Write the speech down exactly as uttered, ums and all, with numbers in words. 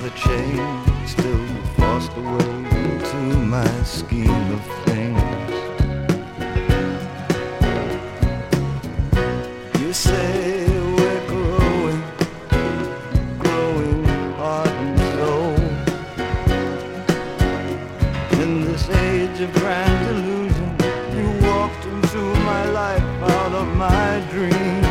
a chain still forced away into my scheme of things. You say we're growing, growing heart and soul in this age of grand illusion. You walked into my life out of my dreams.